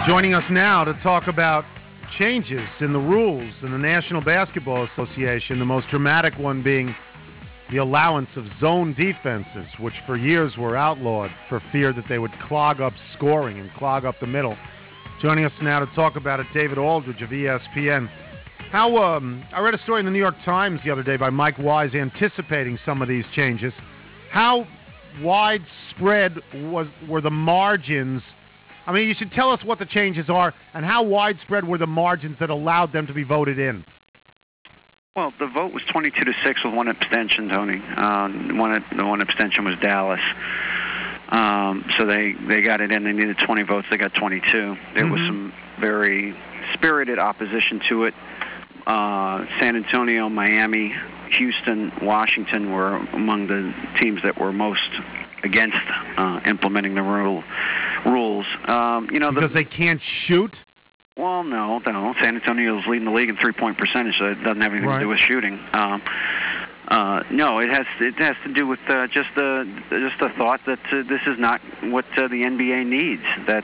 Joining us now to talk about changes in the rules in the National Basketball Association, the most dramatic one being the allowance of zone defenses, which for years were outlawed for fear that they would clog up scoring and clog up the middle. Joining us now to talk about it, David Aldridge of ESPN. I read a story in the New York Times the other day by Mike Wise anticipating some of these changes. How widespread were the margins? I mean, you should tell us what the changes are and how widespread were the margins that allowed them to be voted in. Well, the vote was 22-6 with one abstention, Tony. The one abstention was Dallas. So they got it in. They needed 20 votes. They got 22. There was some very spirited opposition to it. San Antonio, Miami, Houston, Washington were among the teams that were most against implementing the rules. Because they can't shoot? Well, no. San Antonio's leading the league in three-point percentage, so it doesn't have anything to do with shooting. No, it has to do with just the thought that this is not what the NBA needs. That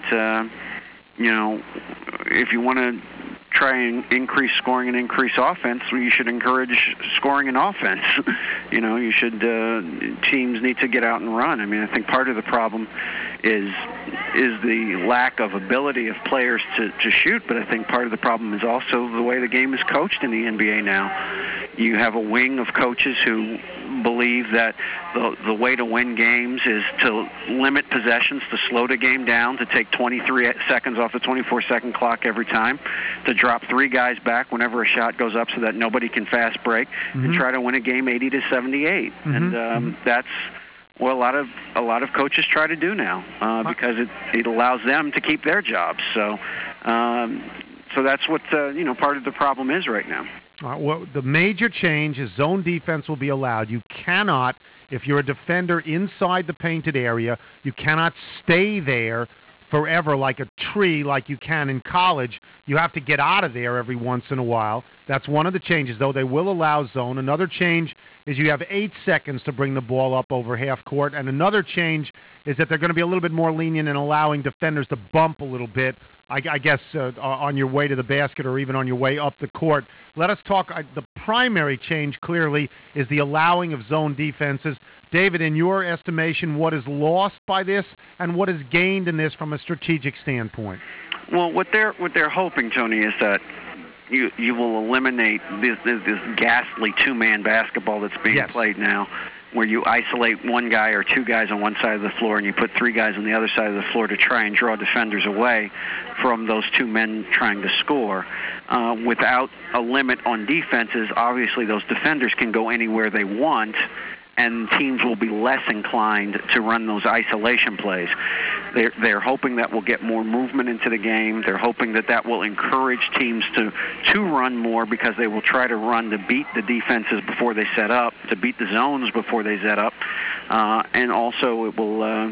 if you want to try and increase scoring and increase offense, you should encourage scoring and offense. You should teams need to get out and run. I mean, I think part of the problem is the lack of ability of players to shoot, but I think part of the problem is also the way the game is coached in the NBA now. You have a wing of coaches who believe that the way to win games is to limit possessions, to slow the game down, to take 23 seconds off the 24-second clock every time, to drop three guys back whenever a shot goes up so that nobody can fast break, and try to win a game 80-78. And that's what a lot of coaches try to do now because it allows them to keep their jobs. So that's what part of the problem is right now. Well, the major change is zone defense will be allowed. You cannot, if you're a defender inside the painted area, you cannot stay there forever like a tree like you can in college. You have to get out of there every once in a while. That's one of the changes, though. They will allow zone. Another change is you have 8 seconds to bring the ball up over half court. And another change is that they're going to be a little bit more lenient in allowing defenders to bump a little bit, I guess, on your way to the basket or even on your way up the court. Let us talk. The primary change, clearly, is the allowing of zone defenses. David, in your estimation, what is lost by this and what is gained in this from a strategic standpoint? Well, what they're hoping, Tony, is that you will eliminate this ghastly two-man basketball that's being played now, where you isolate one guy or two guys on one side of the floor and you put three guys on the other side of the floor to try and draw defenders away from those two men trying to score. Without a limit on defenses, obviously those defenders can go anywhere they want, and teams will be less inclined to run those isolation plays. They're hoping that will get more movement into the game. They're hoping that will encourage teams to run more because they will try to run to beat the defenses before they set up, to beat the zones before they set up, and also it will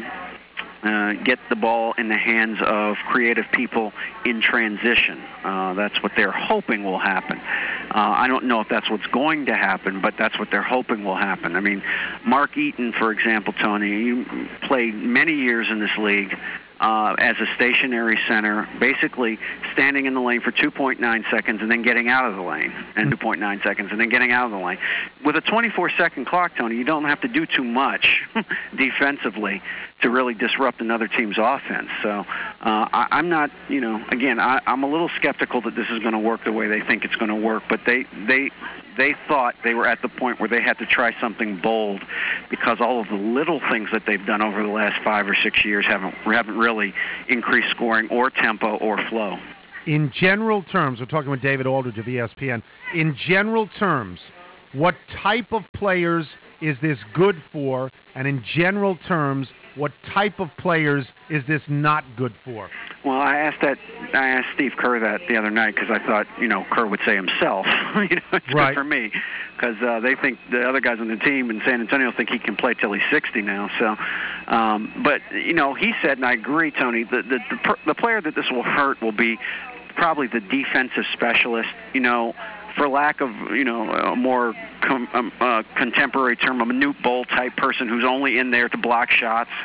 get the ball in the hands of creative people in transition. That's what they're hoping will happen. I don't know if that's what's going to happen, but that's what they're hoping will happen. I mean, Mark Eaton, for example, Tony, you played many years in this league as a stationary center, basically standing in the lane for 2.9 seconds and then getting out of the lane, and 2.9 seconds and then getting out of the lane. With a 24-second clock, Tony, you don't have to do too much defensively to really disrupt another team's offense. So I'm not, again, I'm a little skeptical that this is going to work the way they think it's going to work, but they thought they were at the point where they had to try something bold because all of the little things that they've done over the last 5 or 6 years haven't really increased scoring or tempo or flow. In general terms, we're talking with David Aldridge of ESPN. In general terms, what type of players is this good for? And in general terms, what type of players is this not good for? Well, I asked Steve Kerr that the other night because I thought, Kerr would say himself, it's good for me, because they think the other guys on the team in San Antonio think he can play till he's 60 now. So, but he said, and I agree, Tony, the player that this will hurt will be probably the defensive specialist. For lack of a more contemporary term, a Newt Bowl type person who's only in there to block shots.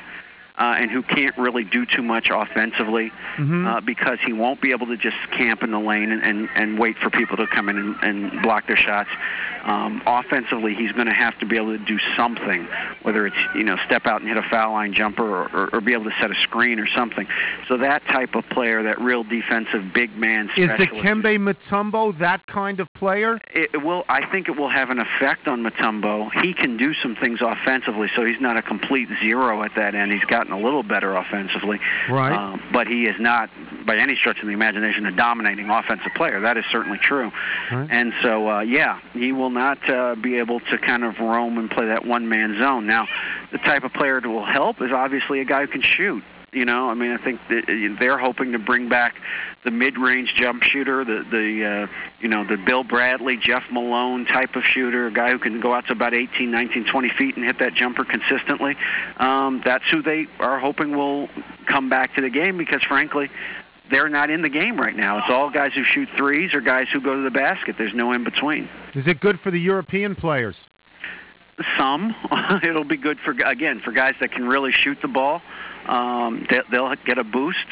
and who can't really do too much offensively because he won't be able to just camp in the lane and wait for people to come in and block their shots. Offensively, he's going to have to be able to do something, whether it's step out and hit a foul line jumper or be able to set a screen or something. So that type of player, that real defensive big man specialist. Is Dikembe Mutombo that kind of player? It will. I think it will have an effect on Mutombo. He can do some things offensively, so he's not a complete zero at that end. He's gotten a little better offensively, right? But he is not, by any stretch of the imagination, a dominating offensive player. That is certainly true. Right. And so, he will not be able to kind of roam and play that one-man zone. Now, the type of player that will help is obviously a guy who can shoot. I think they're hoping to bring back the mid-range jump shooter, the Bill Bradley, Jeff Malone type of shooter, a guy who can go out to about 18, 19, 20 feet and hit that jumper consistently. That's who they are hoping will come back to the game because, frankly, they're not in the game right now. It's all guys who shoot threes or guys who go to the basket. There's no in-between. Is it good for the European players? Some. It'll be good for guys that can really shoot the ball. They'll get a boost,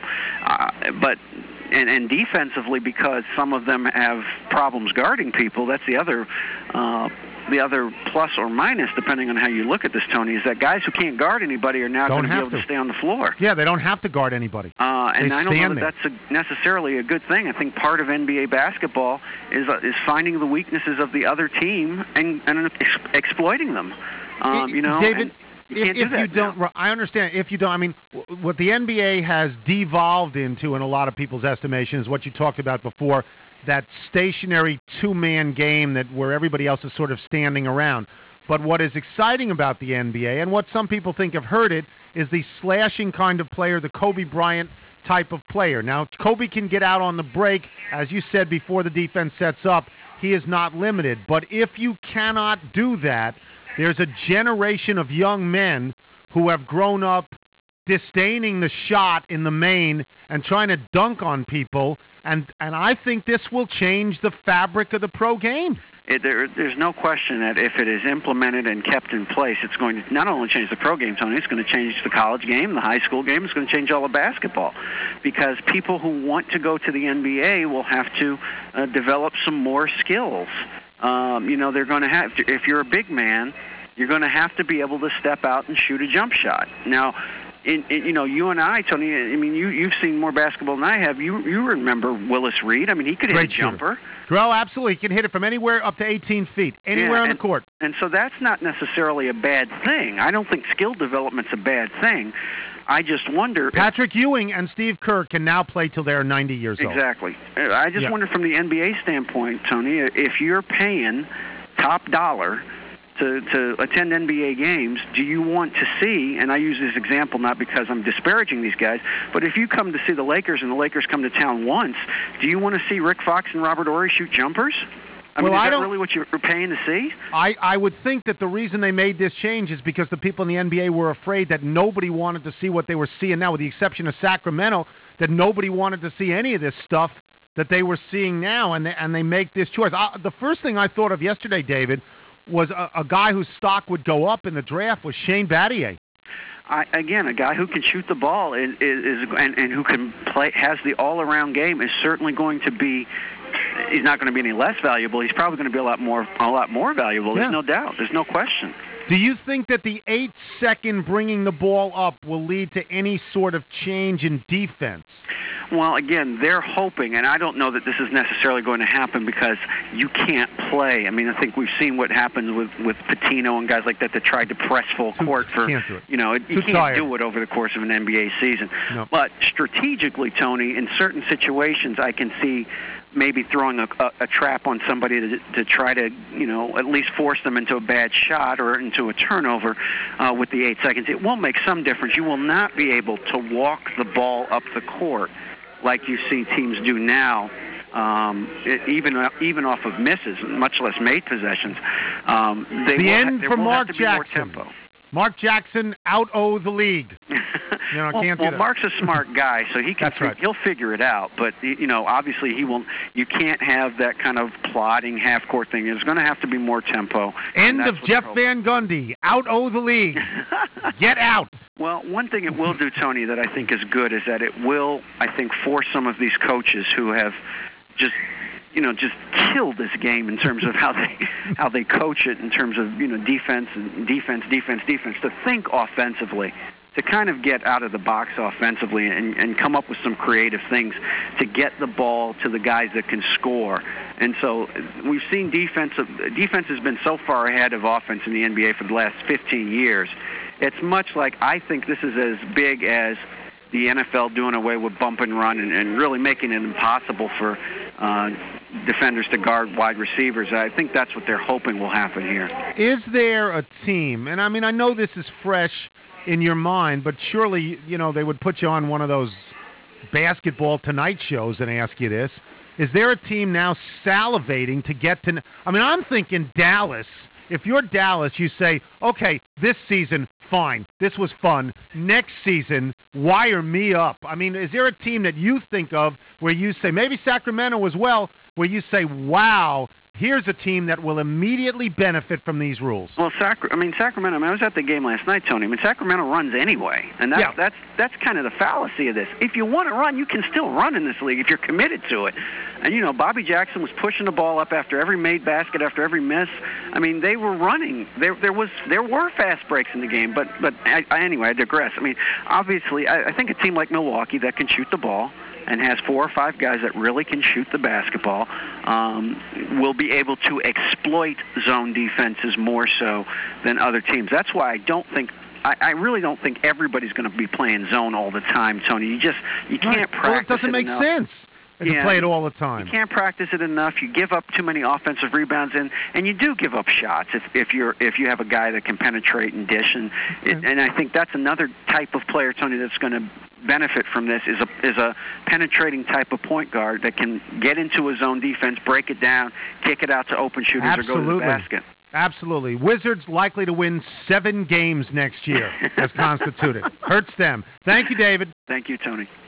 but defensively, because some of them have problems guarding people. That's the other plus or minus, depending on how you look at this, Tony, is that guys who can't guard anybody are now going to be able to stay on the floor. Yeah, they don't have to guard anybody. And I don't know that that's necessarily a good thing. I think part of NBA basketball is finding the weaknesses of the other team and exploiting them. David, if you don't, I understand. If you don't, I mean, what the NBA has devolved into, in a lot of people's estimation, is what you talked about before, that stationary two-man game where everybody else is sort of standing around. But what is exciting about the NBA, and what some people think have hurt it, is the slashing kind of player, the Kobe Bryant type of player. Now, Kobe can get out on the break, as you said, before the defense sets up. He is not limited. But if you cannot do that, there's a generation of young men who have grown up disdaining the shot in the main and trying to dunk on people, and I think this will change the fabric of the pro game. There's no question that if it is implemented and kept in place, it's going to not only change the pro game, Tony, it's going to change the college game, the high school game, it's going to change all of basketball, because people who want to go to the NBA will have to develop some more skills. They're going to have to, if you're a big man, you're going to have to be able to step out and shoot a jump shot. Now, you and I, Tony, I mean, you've seen more basketball than I have. You remember Willis Reed. I mean, he could hit a jumper. Oh, absolutely. He can hit it from anywhere up to 18 feet, anywhere on the court. And so that's not necessarily a bad thing. I don't think skill development's a bad thing. I just wonder... Patrick Ewing and Steve Kerr can now play till they're 90 years old. Exactly. I just wonder from the NBA standpoint, Tony, if you're paying top dollar to attend NBA games, do you want to see, and I use this example not because I'm disparaging these guys, but if you come to see the Lakers and the Lakers come to town once, do you want to see Rick Fox and Robert Horry shoot jumpers? I mean, is that really what you're paying to see? I would think that the reason they made this change is because the people in the NBA were afraid that nobody wanted to see what they were seeing now, with the exception of Sacramento, that nobody wanted to see any of this stuff that they were seeing now, and they make this choice. The first thing I thought of yesterday, David, was a guy whose stock would go up in the draft was Shane Battier. Again, a guy who can shoot the ball and who can play, has the all-around game, is certainly going to be. He's not going to be any less valuable. He's probably going to be a lot more valuable. There's no doubt. There's no question. Do you think that the 8-second bringing the ball up will lead to any sort of change in defense? Well, again, they're hoping, and I don't know that this is necessarily going to happen because you can't play. I mean, I think we've seen what happens with Patino and guys like that tried to press full court for, can't do it. You can't do it over the course of an NBA season. No. But strategically, Tony, in certain situations, I can see maybe throwing a trap on somebody to try to, at least force them into a bad shot or into a turnover with the 8 seconds. It will make some difference. You will not be able to walk the ball up the court like you see teams do now, even off of misses, much less made possessions. The end for Mark Jackson. Mark Jackson out-0 the league. Can't do that. Mark's a smart guy, so he can. That's right. He'll figure it out. But obviously he will. You can't have that kind of plodding half-court thing. There's going to have to be more tempo. End of Jeff Van Gundy. Out-0 the league. Get out. Well, one thing it will do, Tony, that I think is good is that it will, I think, force some of these coaches who have just killed this game in terms of how they coach it, in terms of defense to think offensively, to kind of get out of the box offensively and come up with some creative things to get the ball to the guys that can score. And so we've seen defense has been so far ahead of offense in the NBA for the last 15 years. It's much like, I think this is as big as the NFL doing away with bump and run and really making it impossible for defenders to guard wide receivers. I think that's what they're hoping will happen here. Is there a team, and I mean, I know this is fresh in your mind, but surely, they would put you on one of those Basketball Tonight shows and ask you this. Is there a team now salivating to get to, I mean, I'm thinking Dallas. If you're Dallas, you say, okay, this season, fine. This was fun. Next season, wire me up. I mean, is there a team that you think of where you say, maybe Sacramento as well, where you say, wow, here's a team that will immediately benefit from these rules? Well, Sacramento, I was at the game last night, Tony. Sacramento runs anyway, and that's kind of the fallacy of this. If you want to run, you can still run in this league if you're committed to it. And, Bobby Jackson was pushing the ball up after every made basket, after every miss. I mean, they were running. There were fast breaks in the game, but anyway, I digress. I mean, obviously, I think a team like Milwaukee that can shoot the ball and has 4 or 5 guys that really can shoot the basketball will be able to exploit zone defenses more so than other teams. That's why I really don't think everybody's going to be playing zone all the time, Tony. You can't practice. Well, it doesn't make sense if you play it all the time. You can't practice it enough. You give up too many offensive rebounds, and you do give up shots if you have a guy that can penetrate and dish. And I think that's another type of player, Tony, that's going to benefit from this is a penetrating type of point guard that can get into a zone defense, break it down, kick it out to open shooters, or go to the basket. Absolutely. Wizards likely to win 7 games next year as constituted. Hurts them. Thank you, David. Thank you, Tony.